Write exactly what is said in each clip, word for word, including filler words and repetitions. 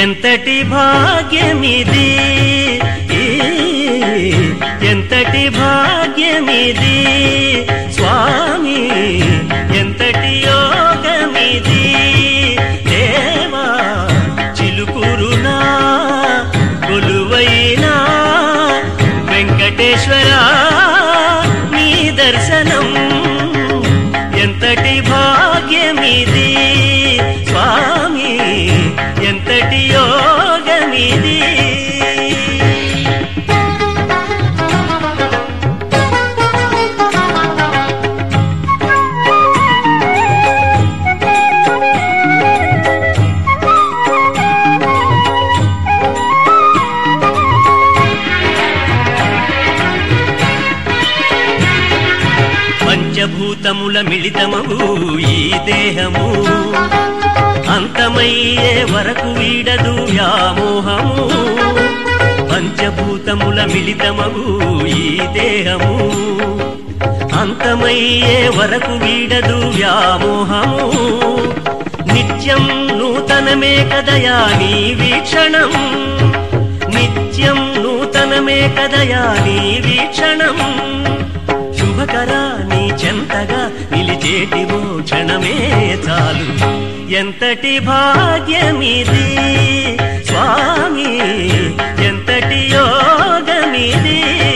ఎంతటి భాగ్యమిది ఎంతటి భాగ్యమిది స్వామి ఎంతటి యోగమిది దేవా చిలుకురునా కొలువైనా వెంకటేశ్వరా నీ దర్శనం ఎంతటి భాగ్యమిది స్వామి ఎంతటి యోగమిది పంచభూతముల మిళితమవు ఈ దేహము అంతమయ్యే వరకు వీడదు వ్యామోహము పంచభూతముల మిళితమవు ఈ దేహము అంతమయ్యే వరకు వీడదు వ్యామోహము నిత్యం నూతనమే కదయా నీ వీక్షణం నిత్యం నూతనమే కదయా నీ వీక్షణం శుభకరా నీ చెంతగా నిలిచేటివో క్షణమే చాలు ఎంతటి భాగ్యమిది స్వామి ఎంతటి యోగమిది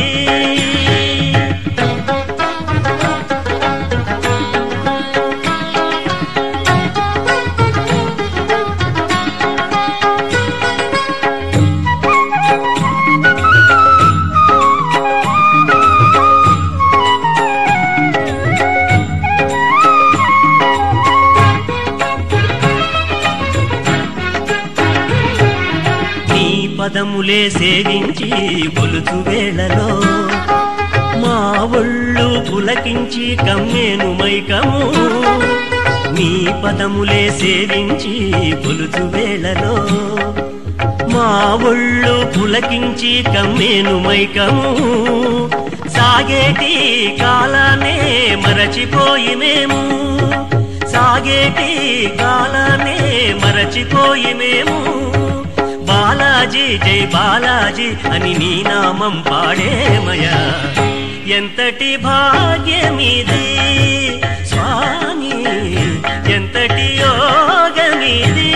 పదములే సేవించి బొలుచు వేళలో మా ఒళ్ళు పులకించి కమ్మేను మైకము నీ పదములే సేవించి బొలుచు వేళలో మా ఒళ్ళు పులకించి కమ్మేను మైకము సాగేటి కాలానే మరచిపోయి మేము సాగేటి కాలానే మరచిపోయి మేము బాలాజీ జై బాలాజీ అని నీ నామం పాడేమయా ఎంతటి భాగ్యమిది స్వామి ఎంతటి యోగమిది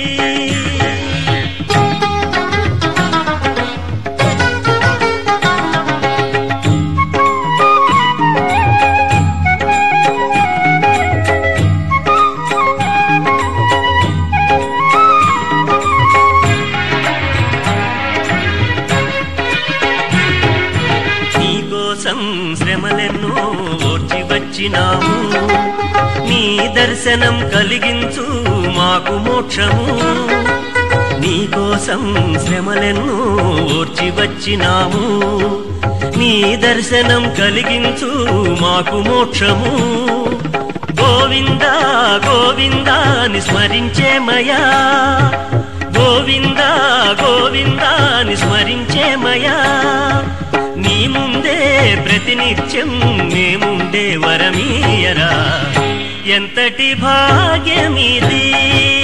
శ్రమలెన్నో ఓర్చి వచ్చినాము నీ దర్శనం కలిగించు మాకు మోక్షము నీ కోసం శ్రమలెన్నో ఓర్చి వచ్చినాము నీ దర్శనం కలిగించు మాకు మోక్షము గోవింద గోవిందాని స్మరించేమయా గోవింద గోవిందాని స్మరించేమయా నీ ముందే ప్రతినిత్యం మేముండే వరమీయరా ఎంతటి భాగ్యమిది